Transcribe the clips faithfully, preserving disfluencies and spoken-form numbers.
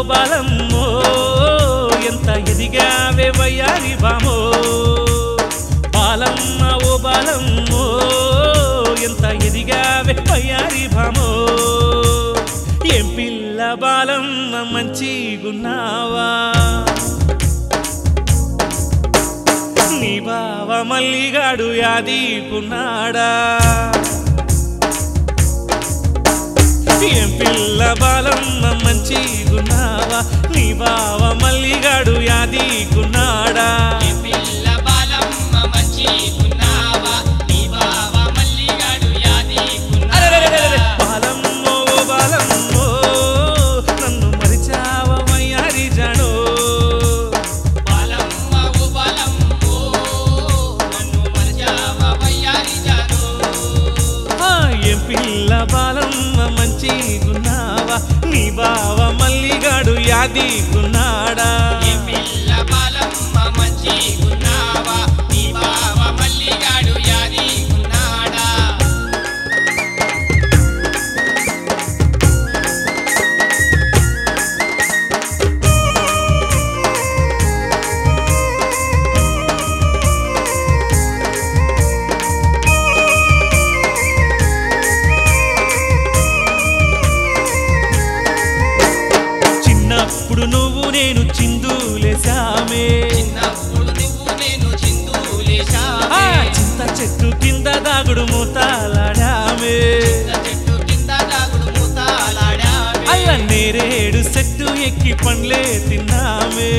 బాలమ్మో ఎంత ఎదిగావే వయ్యారి బామో బాలమ్మ ఓ బాలమ్మో ఎంత ఎదిగావే వయ్యారి బామో ఏం పిల్ల బాలమ్మ మంచిగున్నావా నీ బావ మల్లిగాడు యాదీకున్నాడా ఏం పిల్ల బాలమ్మ మంచిగున్నావా నీ బావ మల్లిగాడు యాదీకున్నాడా బాలమ్మో బాలమ్మో నన్ను మరిచావ వయ్యారి జానో ఏం పిల్ల బాలమ్మ మంచిగున్నావా నీ బావ మల్లిగాడు యాదీకున్నాడా చిన్నప్పుడు నువ్వు నేను చిందులేశామే చింత చెట్టు కింద దాగుడు మూతలాడామే అల్ల నేరేడు చెట్టు ఎక్కి పండ్లే తిన్నామే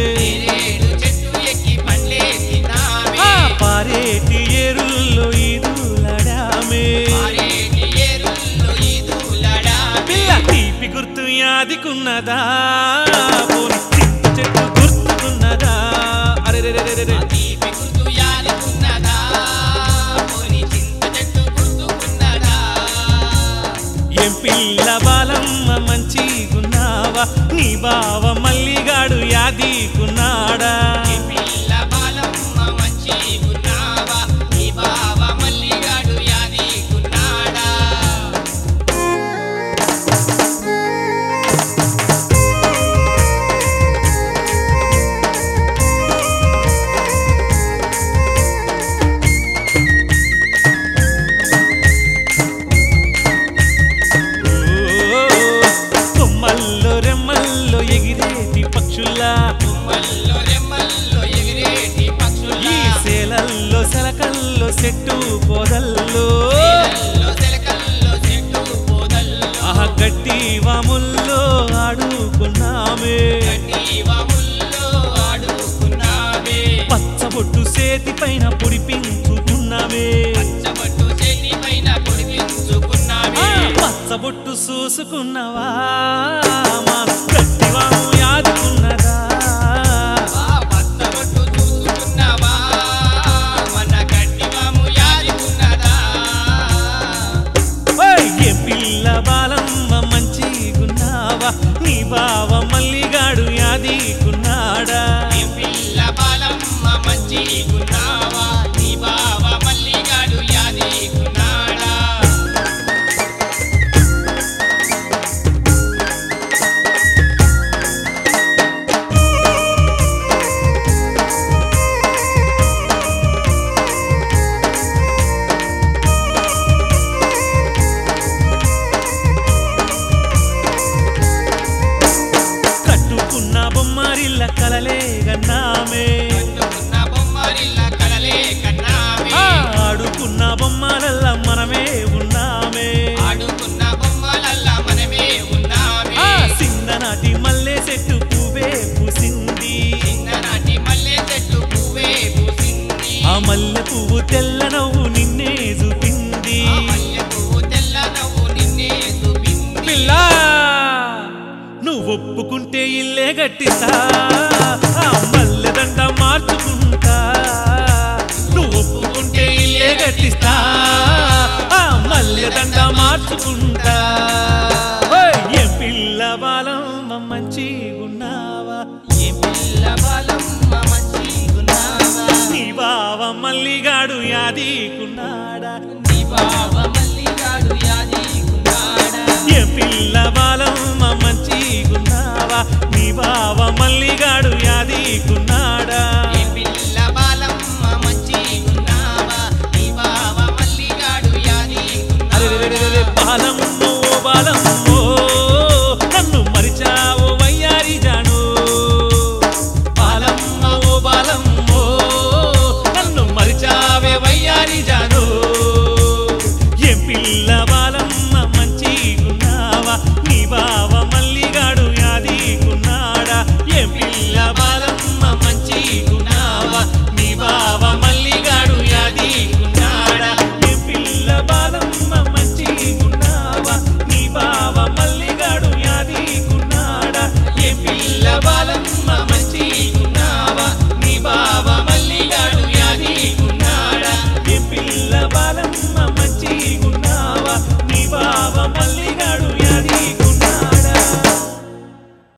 పారేటి ఏరుల్లో ఈదులాడామే పిల్ల తీపి గుర్తు యాదికున్నదా పోని చింత చెట్టు గుర్తుకున్నదా అరే ఏం పిల్ల బాలమ్మ మంచిగున్నావా నీ బావ మల్లిగాడు యాదీకున్నాడా కొమ్మల్లో రెమ్మల్లో ఎగిరేటి పక్షుల్లా ఈ సేలల్లో సెలకల్లో చెట్టు పొదల్లో ఆహ గట్టి వాముల్లో ఆడుకున్నామే పచ్చబొట్టు చేతి పైన పొడిపించుకున్నామే పచ్చబొట్టు చూసుకున్నవా మన గట్టివాము యాదుకున్నదా ఏ పిల్ల బాలమ్మ మంచిగున్నావా నీ బావ మల్లిగాడు యాదీకున్నాడా కట్టుకున్న బొమ్మరిల్ల కలలే గన్నామే ఆడుకున్న బొమ్మలల్ల మనమే ఉన్నామే చిన్ననాటి మల్లె చెట్టు పువ్వే పూసింది ఆ మల్లె పువ్వు తెల్ల నవ్వు నిన్నే చూపింది పిల్ల నువ్వు ఒప్పుకుంటే ఇల్లే గట్టిస్తా ఆ మల్లె దండ మార్చుకుంటా నువ్వు ఒప్పుకుంటే ఇల్లే గట్టిస్తా ఆ మల్లె దండ మార్చుకుంటా ఏం పిల్ల బాలమ్మ మంచిగున్నావా నీ బావ మల్లిగాడు యాదీకున్నాడా ఏ పిల్ల బాలమ్మ మంచిగున్నావా నీ మల్లిగాడు యాదీకున్నాడా ఏ పిల్ల బాలమ్మ మంచిగున్నావా నీ బావ మల్లిగాడు యాదీకున్నాడా బాలమ్మో బాలమ్మో నన్ను మరిచావు వయ్యారి జాను బాలమ్మో బాలమ్మో నన్ను మరిచావే వయ్యారి జాను ఏ పిల్ల బాలమ్మ మంచిగున్నావా నీ బావ మల్లిగాడు యాదీకున్నాడా ఏ పిల్ల బాలమ్మ మంచిగున్నావా నీ బావ మల్లిగాడు యాదీకున్నాడా ఏ పిల్ల బాలమ్మ మంచిగున్నావా నీ బావ మల్లిగాడు యాదీకున్నాడా ఏ పిల్ల బాలమ్మ